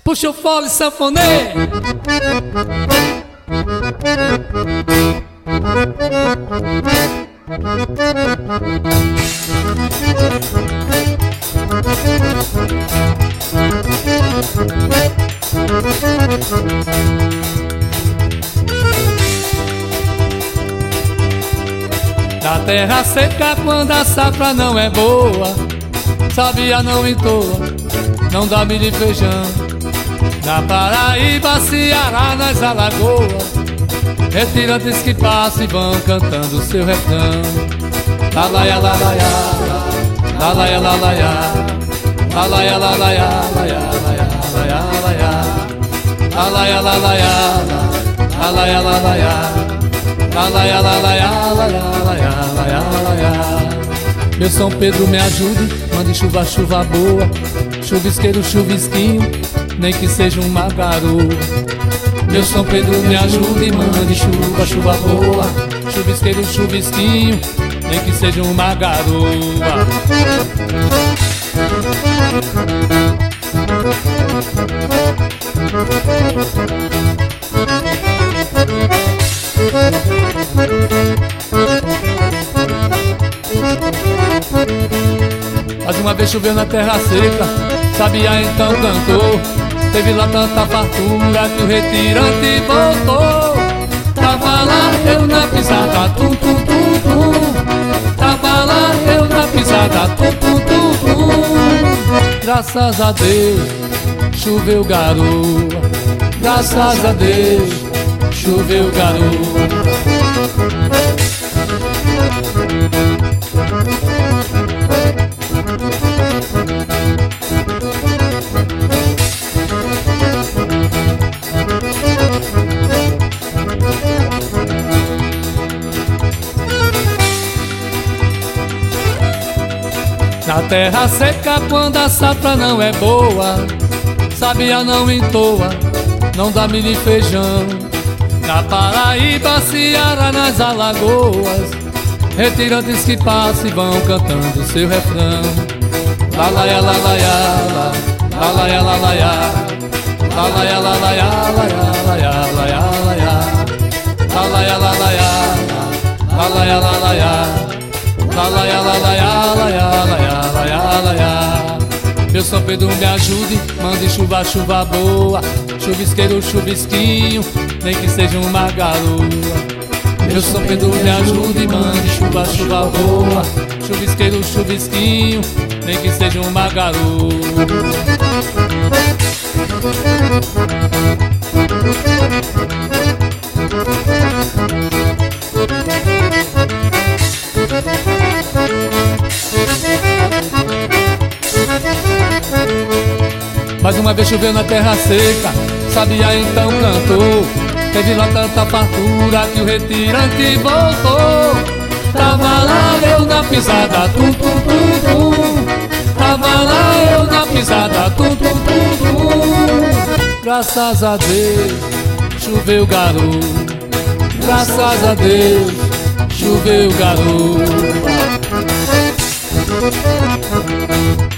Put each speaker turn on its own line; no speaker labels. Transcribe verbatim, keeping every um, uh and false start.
Puxa o fole, sanfonê. Na terra seca, quando a safra não é boa, sabia não entoa, não dá milho e feijão. Na Paraíba, Ceará, nas Alagoas, retirantes que passam e vão cantando seu refrão. Lalaia, lalaia, lalaia, lalaia, lalaia, lalaia, lalaia, lalaia, lalaia, lalaia, lalaia, lalaia, lalaia, lalaia, lalaia, lalaia. Meu São Pedro me ajude, mande chuva, chuva boa, chuvisqueiro, chuvisquinho, nem que seja uma garoa. Meu São Pedro me ajude, mande chuva, chuva boa, chuvisqueiro, chuvisquinho, nem que seja uma garoa. Mais uma vez choveu na terra seca, Sabiá então cantou. Teve lá tanta fartura que o retirante voltou. Tava lá eu na pisada, tum tum tum tum. Tava lá eu na pisada, tum tum tum tum. Graças a Deus choveu garoa, graças a Deus choveu garoa. Na terra seca, quando a safra não é boa, Sabiá não entoa, não dá milho e feijão. Na Paraíba, Ceará, nas Alagoas, retirantes que passam e vão cantando seu refrão. Lalaia, lalaia, lalaia, lalaia, lalaia, lalaia, lalaia, lalaia, lalaia, lalaia, lalaia, lalaia, lalaia, lalaia, lalaia, lalaia. Meu São Pedro me ajude, mande chuva, chuva boa, chuvisqueiro, chuvisquinho, nem que seja uma garoa. Meu São Pedro me ajude, mande chuva, chuva boa, chuvisqueiro, chuvisquinho, nem que seja uma garoa. Mais uma vez choveu na terra seca, Sabiá então cantou. Teve lá tanta fartura que o retirante voltou. Tava lá eu na pisada, tum tum tum tum. Tava lá eu na pisada, tum tum tum tum. Graças a Deus choveu garoa, graças a Deus choveu garoa.